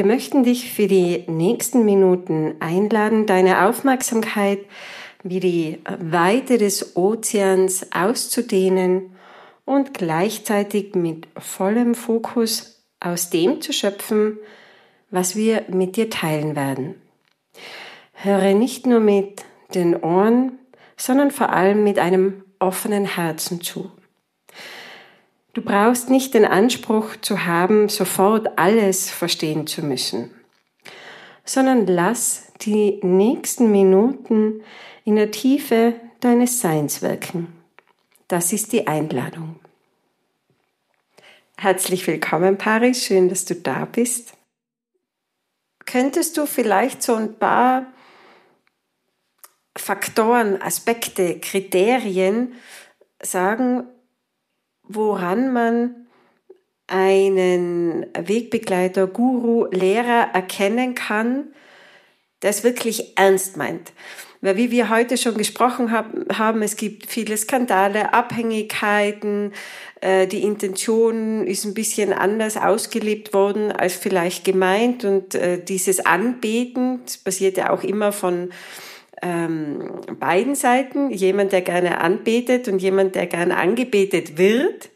Wir möchten dich für die nächsten Minuten einladen, deine Aufmerksamkeit wie die Weite des Ozeans auszudehnen und gleichzeitig mit vollem Fokus aus dem zu schöpfen, was wir mit dir teilen werden. Höre nicht nur mit den Ohren, sondern vor allem mit einem offenen Herzen zu. Du brauchst nicht den Anspruch zu haben, sofort alles verstehen zu müssen, sondern lass die nächsten Minuten in der Tiefe deines Seins wirken. Das ist die Einladung. Herzlich willkommen, Paris, schön, dass du da bist. Könntest du vielleicht so ein paar Faktoren, Aspekte, Kriterien sagen, woran man einen Wegbegleiter, Guru, Lehrer erkennen kann, der es wirklich ernst meint? Weil wie wir heute schon gesprochen haben, es gibt viele Skandale, Abhängigkeiten, die Intention ist ein bisschen anders ausgelebt worden als vielleicht gemeint und dieses Anbeten, das passiert ja auch immer von beiden Seiten, jemand, der gerne anbetet und jemand, der gerne angebetet wird.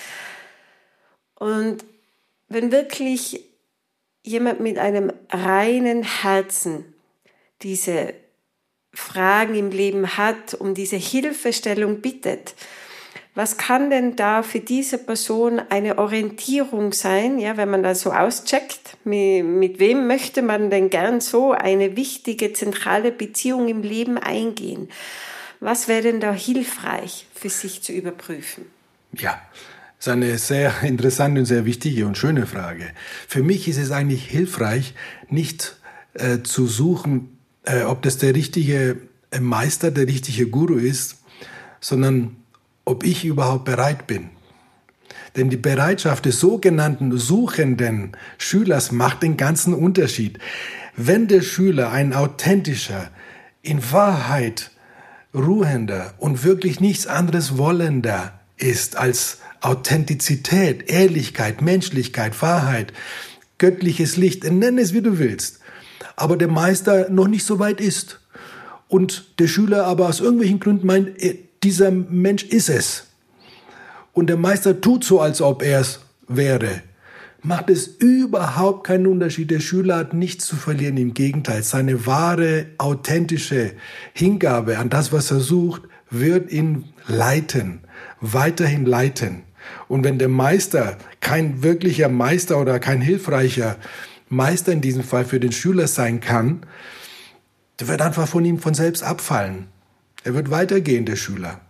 Und wenn wirklich jemand mit einem reinen Herzen diese Fragen im Leben hat, um diese Hilfestellung bittet, was kann denn da für diese Person eine Orientierung sein, ja, wenn man das so auscheckt, mit wem möchte man denn gern so eine wichtige, zentrale Beziehung im Leben eingehen? Was wäre denn da hilfreich für sich zu überprüfen? Ja, das ist eine sehr interessante und sehr wichtige und schöne Frage. Für mich ist es eigentlich hilfreich, nicht zu suchen, ob das der richtige Meister, der richtige Guru ist, sondern ob ich überhaupt bereit bin. Denn die Bereitschaft des sogenannten suchenden Schülers macht den ganzen Unterschied. Wenn der Schüler ein authentischer, in Wahrheit ruhender und wirklich nichts anderes wollender ist als Authentizität, Ehrlichkeit, Menschlichkeit, Wahrheit, göttliches Licht, nenn es wie du willst, aber der Meister noch nicht so weit ist und der Schüler aber aus irgendwelchen Gründen meint, dieser Mensch ist es. Und der Meister tut so, als ob er es wäre. Macht es überhaupt keinen Unterschied. Der Schüler hat nichts zu verlieren. Im Gegenteil, seine wahre, authentische Hingabe an das, was er sucht, wird ihn leiten, weiterhin leiten. Und wenn der Meister kein wirklicher Meister oder kein hilfreicher Meister in diesem Fall für den Schüler sein kann, der wird einfach von ihm von selbst abfallen. Er wird weitergehen, der Schüler.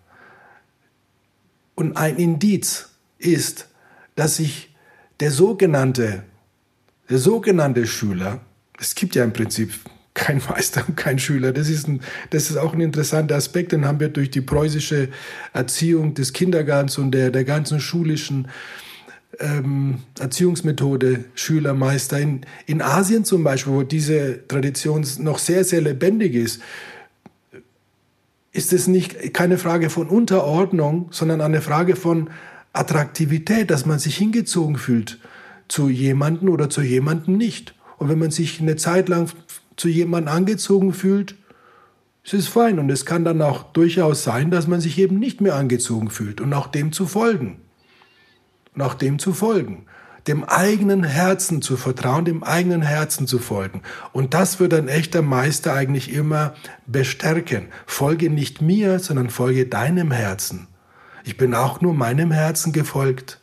Und ein Indiz ist, dass sich der sogenannte Schüler, es gibt ja im Prinzip kein Meister und kein Schüler, das ist auch ein interessanter Aspekt, den haben wir durch die preußische Erziehung des Kindergartens und der ganzen schulischen Erziehungsmethode Schüler, Meister. In Asien zum Beispiel, wo diese Tradition noch sehr, sehr lebendig ist es keine Frage von Unterordnung, sondern eine Frage von Attraktivität, dass man sich hingezogen fühlt zu jemandem oder zu jemandem nicht. Und wenn man sich eine Zeit lang zu jemandem angezogen fühlt, ist es fein. Und es kann dann auch durchaus sein, dass man sich eben nicht mehr angezogen fühlt und auch dem zu folgen. Dem eigenen Herzen zu vertrauen, dem eigenen Herzen zu folgen. Und das wird ein echter Meister eigentlich immer bestärken. Folge nicht mir, sondern folge deinem Herzen. Ich bin auch nur meinem Herzen gefolgt.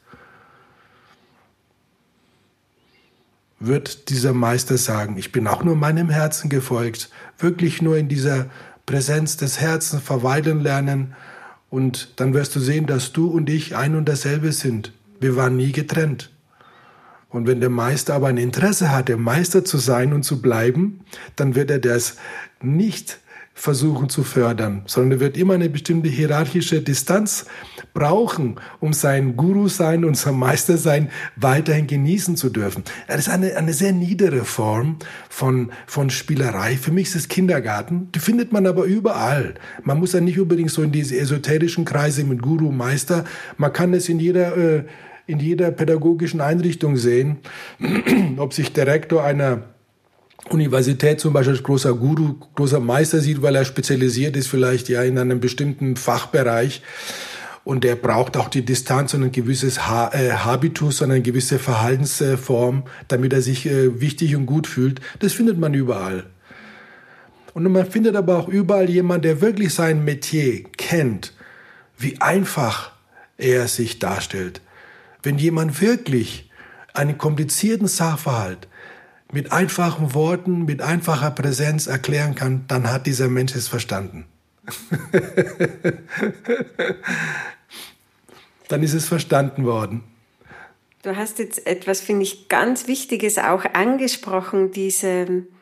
Wird dieser Meister sagen, ich bin auch nur meinem Herzen gefolgt, wirklich nur in dieser Präsenz des Herzens verweilen lernen und dann wirst du sehen, dass du und ich ein und dasselbe sind. Wir waren nie getrennt. Und wenn der Meister aber ein Interesse hat, der Meister zu sein und zu bleiben, dann wird er das nicht versuchen zu fördern, sondern er wird immer eine bestimmte hierarchische Distanz brauchen, um sein Guru-Sein und sein Meister-Sein weiterhin genießen zu dürfen. Das ist eine sehr niedere Form von Spielerei. Für mich ist es Kindergarten. Die findet man aber überall. Man muss ja nicht unbedingt so in diese esoterischen Kreise mit Guru, Meister. Man kann es in jeder in jeder pädagogischen Einrichtung sehen, ob sich der Rektor einer Universität zum Beispiel als großer Guru, großer Meister sieht, weil er spezialisiert ist vielleicht ja in einem bestimmten Fachbereich. Und der braucht auch die Distanz und ein gewisses Habitus und eine gewisse Verhaltensform, damit er sich wichtig und gut fühlt. Das findet man überall. Und man findet aber auch überall jemanden, der wirklich sein Metier kennt, wie einfach er sich darstellt. Wenn jemand wirklich einen komplizierten Sachverhalt mit einfachen Worten, mit einfacher Präsenz erklären kann, dann hat dieser Mensch es verstanden. Dann ist es verstanden worden. Du hast jetzt etwas, finde ich, ganz Wichtiges auch angesprochen, diese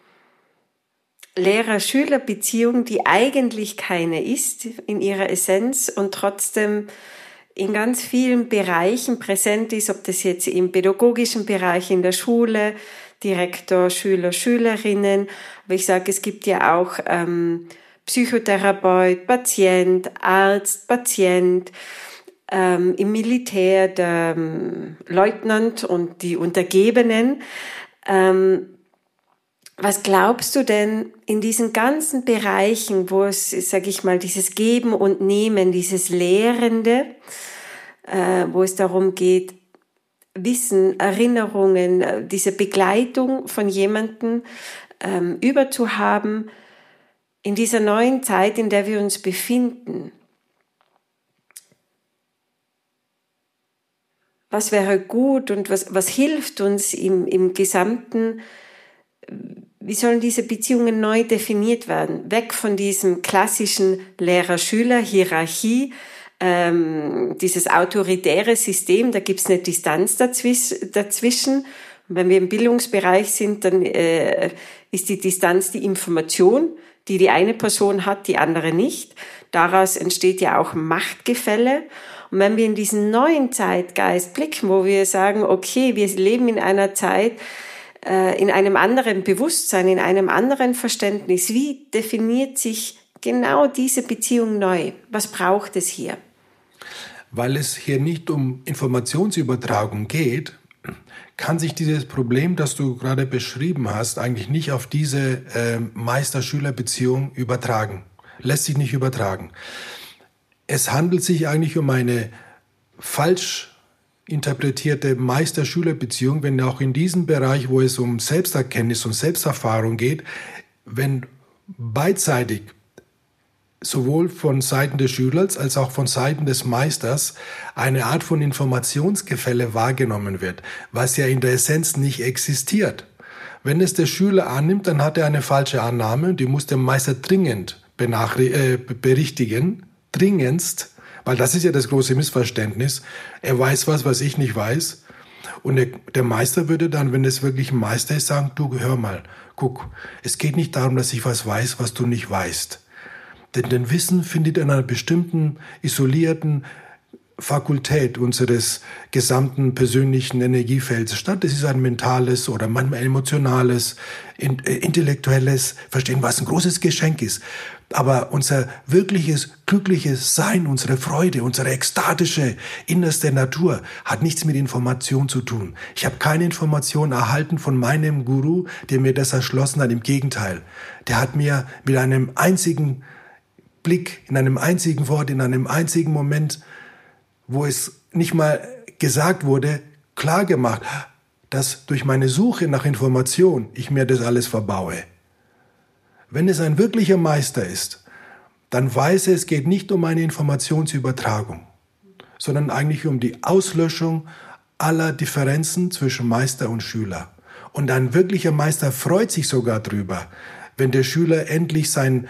Lehrer-Schüler-Beziehung, die eigentlich keine ist in ihrer Essenz und trotzdem in ganz vielen Bereichen präsent ist, ob das jetzt im pädagogischen Bereich in der Schule, Direktor, Schüler, Schülerinnen, aber ich sage, es gibt ja auch Psychotherapeut, Patient, Arzt, Patient, im Militär der Leutnant und die Untergebenen. Was glaubst du denn in diesen ganzen Bereichen, wo es, sage ich mal, dieses Geben und Nehmen, dieses Lehrende, wo es darum geht, Wissen, Erinnerungen, diese Begleitung von jemandem überzuhaben, in dieser neuen Zeit, in der wir uns befinden? Was wäre gut und was hilft uns im Gesamten? Wie sollen diese Beziehungen neu definiert werden? Weg von diesem klassischen Lehrer-Schüler-Hierarchie, dieses autoritäre System, da gibt es eine Distanz dazwischen. Und wenn wir im Bildungsbereich sind, dann ist die Distanz die Information, die die eine Person hat, die andere nicht. Daraus entsteht ja auch Machtgefälle. Und wenn wir in diesen neuen Zeitgeist blicken, wo wir sagen, okay, wir leben in einer Zeit, in einem anderen Bewusstsein, in einem anderen Verständnis, wie definiert sich genau diese Beziehung neu? Was braucht es hier? Weil es hier nicht um Informationsübertragung geht, kann sich dieses Problem, das du gerade beschrieben hast, eigentlich nicht auf diese Meister-Schüler-Beziehung übertragen. Lässt sich nicht übertragen. Es handelt sich eigentlich um eine falsch interpretierte Meister-Schüler-Beziehung, wenn auch in diesem Bereich, wo es um Selbsterkenntnis und Selbsterfahrung geht, wenn beidseitig sowohl von Seiten des Schülers als auch von Seiten des Meisters eine Art von Informationsgefälle wahrgenommen wird, was ja in der Essenz nicht existiert. Wenn es der Schüler annimmt, dann hat er eine falsche Annahme, die muss der Meister dringend berichtigen, dringendst, weil das ist ja das große Missverständnis. Er weiß was ich nicht weiß. Und der Meister würde dann, wenn es wirklich ein Meister ist, sagen, du, hör mal, guck, es geht nicht darum, dass ich was weiß, was du nicht weißt. Denn Wissen findet in einer bestimmten, isolierten Fakultät unseres gesamten persönlichen Energiefelds statt. Es ist ein mentales oder manchmal emotionales, intellektuelles Verstehen, was ein großes Geschenk ist. Aber unser wirkliches, glückliches Sein, unsere Freude, unsere ekstatische, innerste Natur hat nichts mit Information zu tun. Ich habe keine Information erhalten von meinem Guru, der mir das erschlossen hat. Im Gegenteil, der hat mir mit einem einzigen Blick, in einem einzigen Wort, in einem einzigen Moment, wo es nicht mal gesagt wurde, klar gemacht, dass durch meine Suche nach Information ich mir das alles verbaue. Wenn es ein wirklicher Meister ist, dann weiß er, es geht nicht um eine Informationsübertragung, sondern eigentlich um die Auslöschung aller Differenzen zwischen Meister und Schüler. Und ein wirklicher Meister freut sich sogar drüber, wenn der Schüler endlich sein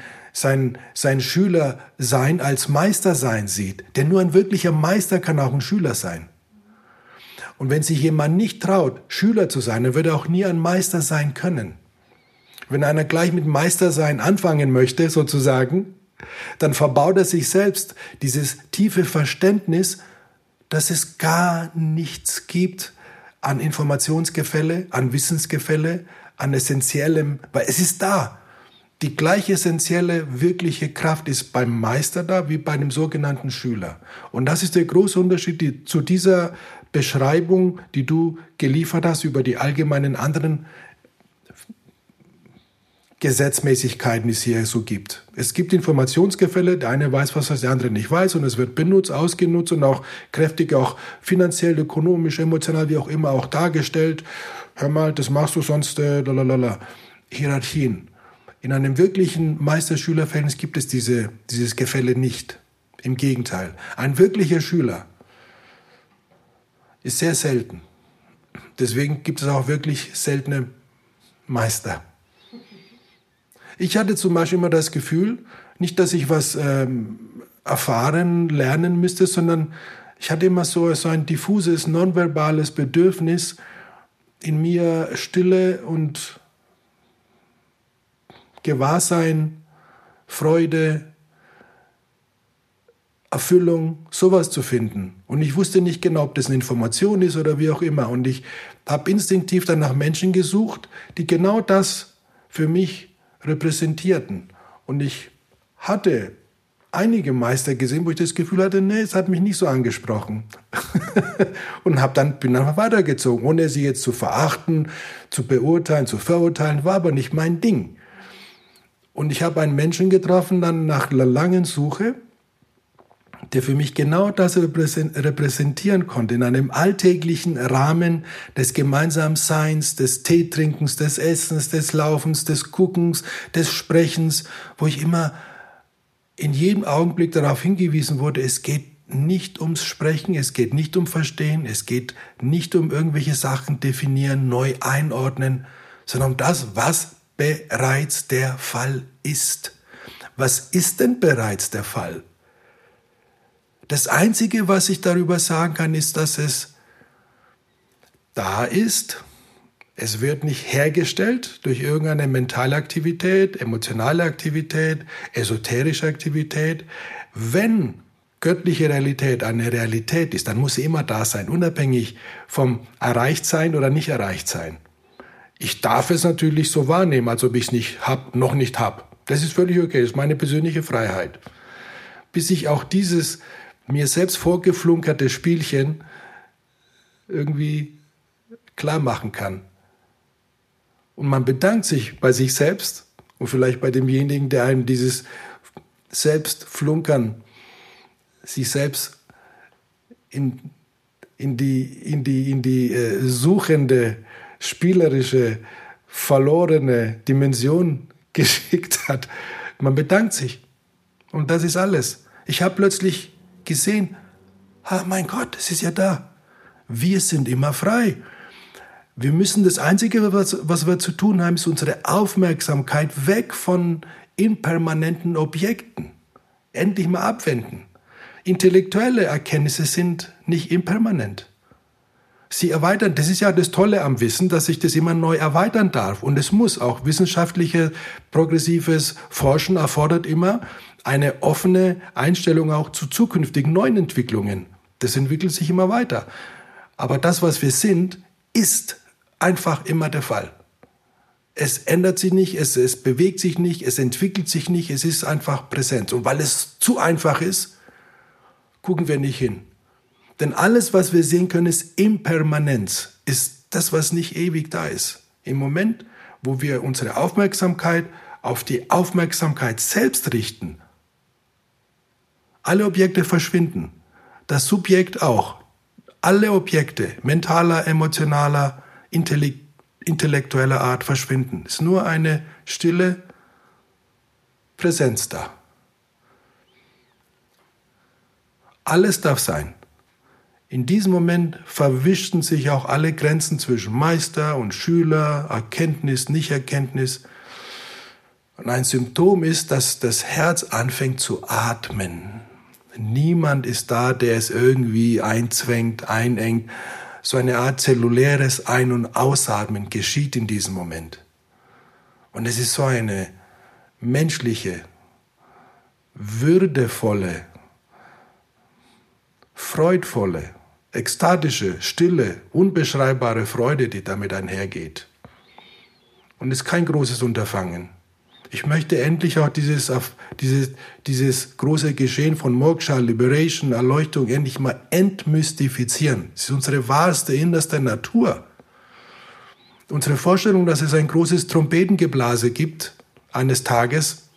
Schülersein als Meistersein sieht. Denn nur ein wirklicher Meister kann auch ein Schüler sein. Und wenn sich jemand nicht traut, Schüler zu sein, dann wird er auch nie ein Meister sein können. Wenn einer gleich mit Meistersein anfangen möchte, sozusagen, dann verbaut er sich selbst dieses tiefe Verständnis, dass es gar nichts gibt an Informationsgefälle, an Wissensgefälle, an Essentiellem, weil es ist da. Die gleich essentielle, wirkliche Kraft ist beim Meister da wie bei dem sogenannten Schüler. Und das ist der große Unterschied zu dieser Beschreibung, die du geliefert hast über die allgemeinen anderen Gesetzmäßigkeiten, die es hier so gibt. Es gibt Informationsgefälle, der eine weiß was der andere nicht weiß und es wird benutzt, ausgenutzt und auch kräftig, auch finanziell, ökonomisch, emotional, wie auch immer, auch dargestellt. Hör mal, das machst du sonst, Hierarchien. In einem wirklichen Meister-Schüler-Verhältnis gibt es dieses Gefälle nicht. Im Gegenteil. Ein wirklicher Schüler ist sehr selten. Deswegen gibt es auch wirklich seltene Meister. Ich hatte zum Beispiel immer das Gefühl, nicht, dass ich was erfahren, lernen müsste, sondern ich hatte immer so ein diffuses, nonverbales Bedürfnis, in mir Stille und Gewahrsein, Freude, Erfüllung, sowas zu finden. Und ich wusste nicht genau, ob das eine Information ist oder wie auch immer. Und ich habe instinktiv dann nach Menschen gesucht, die genau das für mich repräsentierten. Und ich hatte einige Meister gesehen, wo ich das Gefühl hatte, nee, es hat mich nicht so angesprochen. Und bin dann weitergezogen, ohne sie jetzt zu verachten, zu beurteilen, zu verurteilen, war aber nicht mein Ding. Und ich habe einen Menschen getroffen, dann nach einer langen Suche, der für mich genau das repräsentieren konnte, in einem alltäglichen Rahmen des gemeinsamen Seins, des Teetrinkens, des Essens, des Laufens, des Guckens, des Sprechens, wo ich immer in jedem Augenblick darauf hingewiesen wurde, es geht nicht ums Sprechen, es geht nicht um Verstehen, es geht nicht um irgendwelche Sachen definieren, neu einordnen, sondern um das, was bereits der Fall ist. Was ist denn bereits der Fall? Das Einzige, was ich darüber sagen kann, ist, dass es da ist. Es wird nicht hergestellt durch irgendeine mentale Aktivität, emotionale Aktivität, esoterische Aktivität. Wenn göttliche Realität eine Realität ist, dann muss sie immer da sein, unabhängig vom Erreichtsein oder nicht Erreichtsein. Ich darf es natürlich so wahrnehmen, als ob ich es noch nicht habe. Das ist völlig okay, das ist meine persönliche Freiheit. Bis ich auch dieses mir selbst vorgeflunkerte Spielchen irgendwie klar machen kann. Und man bedankt sich bei sich selbst und vielleicht bei demjenigen, der einem dieses Selbstflunkern, sich selbst in die suchende, spielerische, verlorene Dimension geschickt hat. Man bedankt sich. Und das ist alles. Ich habe plötzlich gesehen, mein Gott, es ist ja da. Wir sind immer frei. Wir müssen das Einzige, was wir zu tun haben, ist unsere Aufmerksamkeit weg von impermanenten Objekten. Endlich mal abwenden. Intellektuelle Erkenntnisse sind nicht impermanent. Sie erweitern, das ist ja das Tolle am Wissen, dass sich das immer neu erweitern darf. Und es muss auch wissenschaftliches, progressives Forschen erfordert immer eine offene Einstellung auch zu zukünftigen neuen Entwicklungen. Das entwickelt sich immer weiter. Aber das, was wir sind, ist einfach immer der Fall. Es ändert sich nicht, es bewegt sich nicht, es entwickelt sich nicht, es ist einfach präsent. Und weil es zu einfach ist, gucken wir nicht hin. Denn alles, was wir sehen können, ist Impermanenz, ist das, was nicht ewig da ist. Im Moment, wo wir unsere Aufmerksamkeit auf die Aufmerksamkeit selbst richten, alle Objekte verschwinden, das Subjekt auch. Alle Objekte mentaler, emotionaler, intellektueller Art verschwinden. Es ist nur eine stille Präsenz da. Alles darf sein. In diesem Moment verwischten sich auch alle Grenzen zwischen Meister und Schüler, Erkenntnis, Nichterkenntnis. Und ein Symptom ist, dass das Herz anfängt zu atmen. Niemand ist da, der es irgendwie einzwängt, einengt. So eine Art zelluläres Ein- und Ausatmen geschieht in diesem Moment. Und es ist so eine menschliche, würdevolle, freudvolle, ekstatische, stille, unbeschreibbare Freude, die damit einhergeht. Und es ist kein großes Unterfangen. Ich möchte endlich auch dieses große Geschehen von Moksha, Liberation, Erleuchtung endlich mal entmystifizieren. Es ist unsere wahrste, innerste Natur. Unsere Vorstellung, dass es ein großes Trompetengeblase gibt, eines Tages,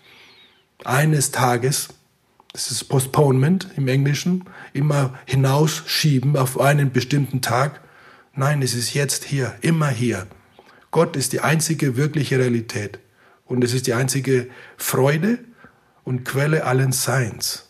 das ist Postponement im Englischen, immer hinausschieben auf einen bestimmten Tag. Nein, es ist jetzt hier, immer hier. Gott ist die einzige wirkliche Realität. Und es ist die einzige Freude und Quelle allen Seins.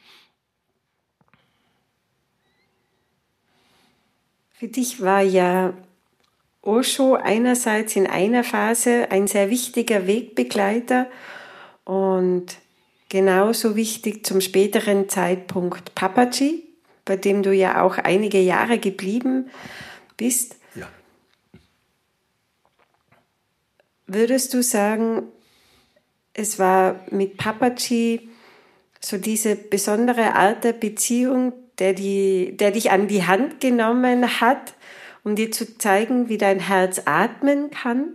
Für dich war ja Osho einerseits in einer Phase ein sehr wichtiger Wegbegleiter und genauso wichtig zum späteren Zeitpunkt Papaji, bei dem du ja auch einige Jahre geblieben bist. Ja. Würdest du sagen, es war mit Papaji so diese besondere Art der Beziehung, der dich an die Hand genommen hat, um dir zu zeigen, wie dein Herz atmen kann?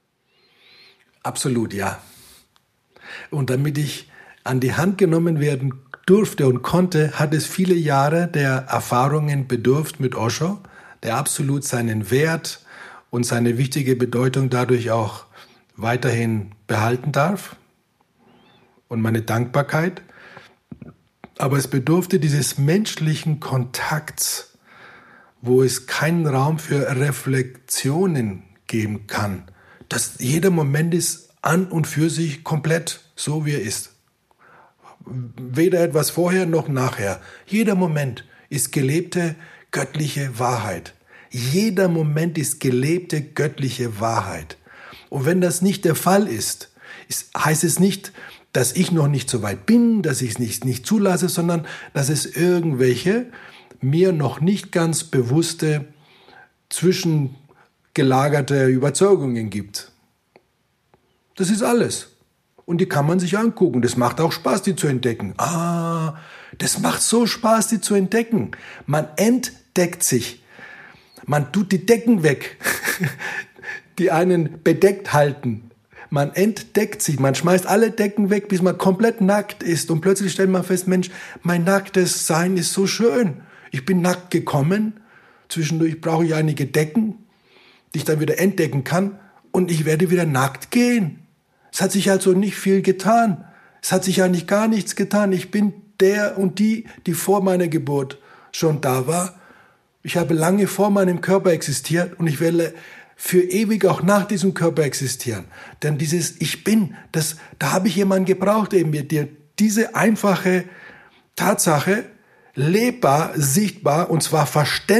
Absolut, ja. Und damit ich an die Hand genommen werden durfte und konnte, hat es viele Jahre der Erfahrungen bedurft mit Osho, der absolut seinen Wert und seine wichtige Bedeutung dadurch auch weiterhin behalten darf und meine Dankbarkeit. Aber es bedurfte dieses menschlichen Kontakts, wo es keinen Raum für Reflexionen geben kann. Dass jeder Moment ist an und für sich komplett so, wie er ist. Weder etwas vorher noch nachher. Jeder Moment ist gelebte göttliche Wahrheit. Jeder Moment ist gelebte göttliche Wahrheit. Und wenn das nicht der Fall ist, heißt es nicht, dass ich noch nicht so weit bin, dass ich es nicht zulasse, sondern dass es irgendwelche mir noch nicht ganz bewusste zwischengelagerte Überzeugungen gibt. Das ist alles. Und die kann man sich angucken. Das macht auch Spaß, die zu entdecken. Das macht so Spaß, die zu entdecken. Man entdeckt sich. Man tut die Decken weg, die einen bedeckt halten. Man entdeckt sich, man schmeißt alle Decken weg, bis man komplett nackt ist. Und plötzlich stellt man fest, Mensch, mein nacktes Sein ist so schön. Ich bin nackt gekommen. Zwischendurch brauche ich einige Decken, die ich dann wieder entdecken kann. Und ich werde wieder nackt gehen. Es hat sich also nicht viel getan. Es hat sich eigentlich gar nichts getan. Ich bin der und die vor meiner Geburt schon da war. Ich habe lange vor meinem Körper existiert und ich werde für ewig auch nach diesem Körper existieren. Denn dieses Ich Bin, da habe ich jemanden gebraucht, der mir diese einfache Tatsache lebbar, sichtbar und zwar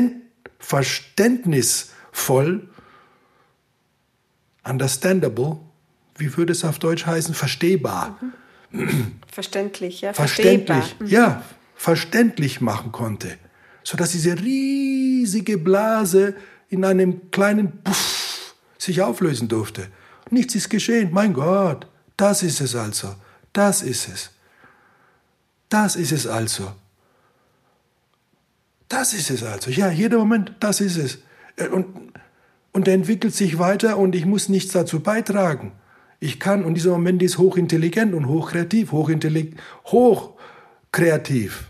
verständnisvoll, understandable, wie würde es auf Deutsch heißen? Verstehbar. Verständlich, ja. Verständlich, ja, verständlich machen konnte. Sodass diese riesige Blase in einem kleinen Puff sich auflösen durfte. Nichts ist geschehen. Mein Gott, das ist es also. Das ist es. Das ist es also. Das ist es also. Ja, jeder Moment, das ist es. Und er entwickelt sich weiter und ich muss nichts dazu beitragen. Ich kann, und dieser Moment ist hochintelligent und hochkreativ, hochkreativ.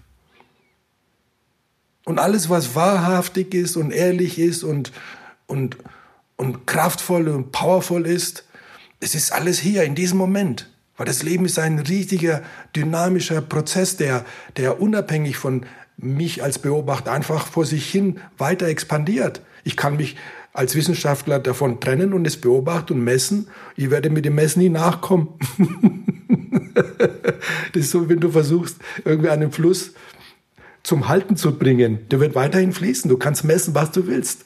Und alles, was wahrhaftig ist und ehrlich ist und kraftvoll und powerful ist, es ist alles hier in diesem Moment. Weil das Leben ist ein riesiger, dynamischer Prozess, der unabhängig von mich als Beobachter einfach vor sich hin weiter expandiert. Ich kann mich als Wissenschaftler davon trennen und es beobachten und messen. Ich werde mit dem Messen nie nachkommen. Das ist so, wenn du versuchst, irgendwie einen Fluss zum Halten zu bringen. Der wird weiterhin fließen. Du kannst messen, was du willst.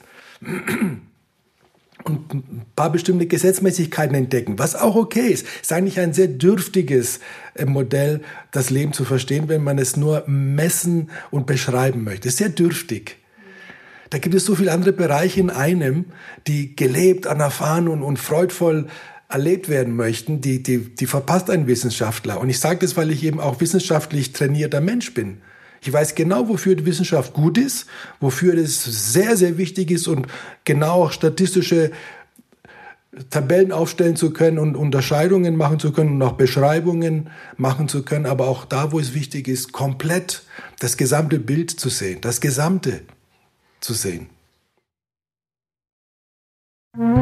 Und ein paar bestimmte Gesetzmäßigkeiten entdecken, was auch okay ist. Ist eigentlich ein sehr dürftiges Modell, das Leben zu verstehen, wenn man es nur messen und beschreiben möchte. Ist sehr dürftig. Da gibt es so viele andere Bereiche in einem, die gelebt, anerfahren und freudvoll erlebt werden möchten, die verpasst ein Wissenschaftler. Und ich sage das, weil ich eben auch wissenschaftlich trainierter Mensch bin. Ich weiß genau, wofür die Wissenschaft gut ist, wofür es sehr, sehr wichtig ist und genau auch statistische Tabellen aufstellen zu können und Unterscheidungen machen zu können und auch Beschreibungen machen zu können, aber auch da, wo es wichtig ist, komplett das gesamte Bild zu sehen, das Gesamte zu sehen.